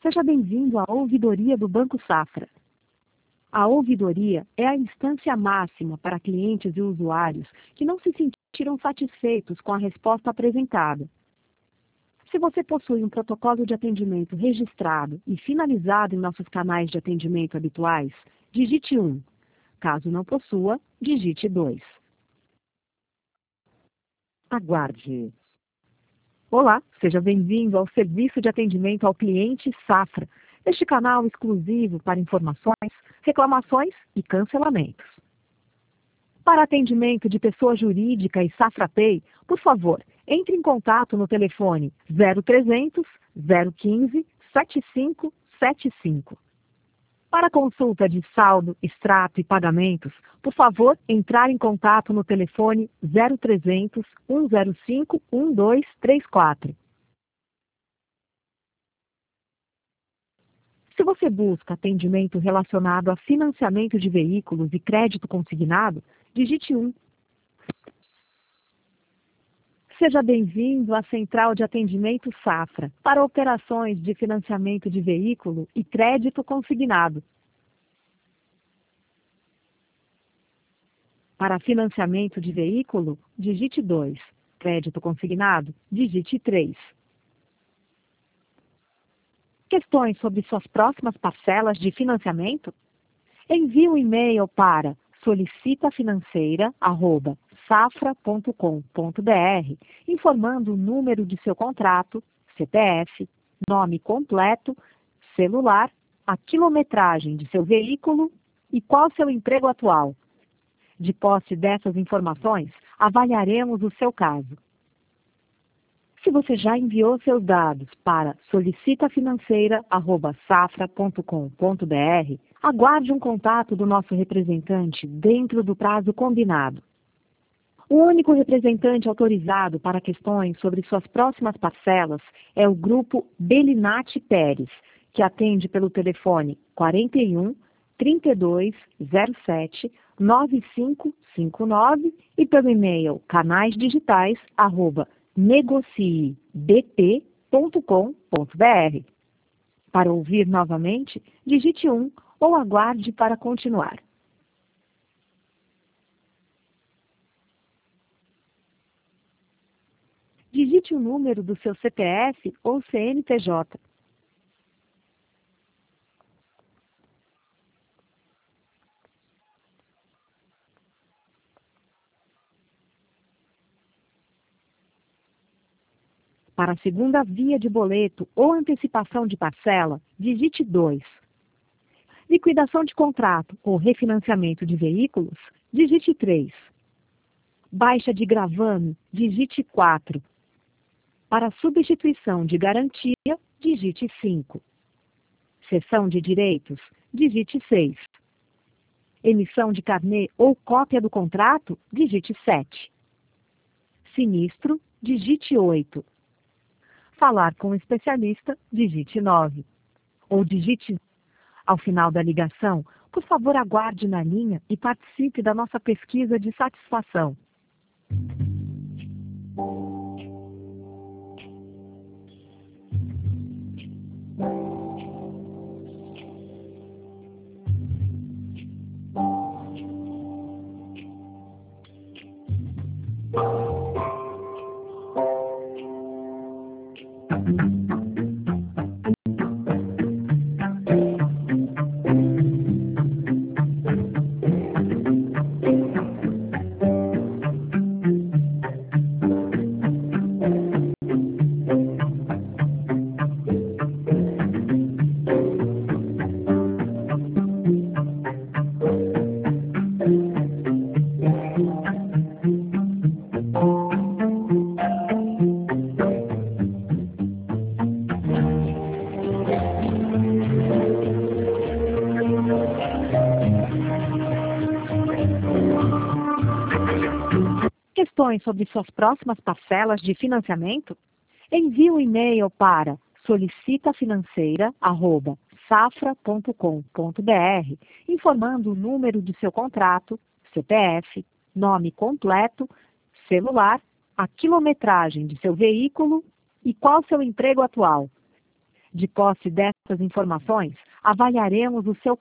Seja bem-vindo à ouvidoria do Banco Safra. A ouvidoria é a instância máxima para clientes e usuários que não se sentiram satisfeitos com a resposta apresentada. Se você possui um protocolo de atendimento registrado e finalizado em nossos canais de atendimento habituais, digite 1. Caso não possua, digite 2. Aguarde. Olá, seja bem-vindo ao serviço de atendimento ao cliente Safra, este canal exclusivo para informações, reclamações e cancelamentos. Para atendimento de pessoa jurídica e Safra Pay, por favor, entre em contato no telefone 0300 015 7575. Para consulta de saldo, extrato e pagamentos, por favor, entrar em contato no telefone 0300 105 1234. Se você busca atendimento relacionado a financiamento de veículos e crédito consignado, digite 1. Seja bem-vindo à Central de Atendimento Safra para operações de financiamento de veículo e crédito consignado. Para financiamento de veículo, digite 2. Crédito consignado, digite 3. Questões sobre suas próximas parcelas de financiamento? Envie um e-mail para solicitafinanceira@safra.com.br informando o número de seu contrato, CPF, nome completo, celular, a quilometragem de seu veículo e qual seu emprego atual. De posse dessas informações, avaliaremos o seu caso. Se você já enviou seus dados para solicitafinanceira@safra.com.br, aguarde um contato do nosso representante dentro do prazo combinado. O único representante autorizado para questões sobre suas próximas parcelas é o grupo Belinati Pérez, que atende pelo telefone 41 3207 9559 e pelo e-mail canais digitais@negociebp.com.br. Para ouvir novamente, digite 1 ou aguarde para continuar. Digite o número do seu CPF ou CNPJ. Para a segunda via de boleto ou antecipação de parcela, digite 2. Liquidação de contrato ou refinanciamento de veículos, digite 3. Baixa de gravame, digite 4. Para substituição de garantia, digite 5. Cessão de direitos, digite 6. Emissão de carnê ou cópia do contrato, digite 7. Sinistro, digite 8. Falar com o especialista, digite 9. Ou digite. Ao final da ligação, por favor aguarde na linha e participe da nossa pesquisa de satisfação. Questões sobre suas próximas parcelas de financiamento? Envie um e-mail para solicitafinanceira@safra.com.br informando o número de seu contrato, CPF, nome completo, celular, a quilometragem de seu veículo e qual seu emprego atual. De posse dessas informações, avaliaremos o seu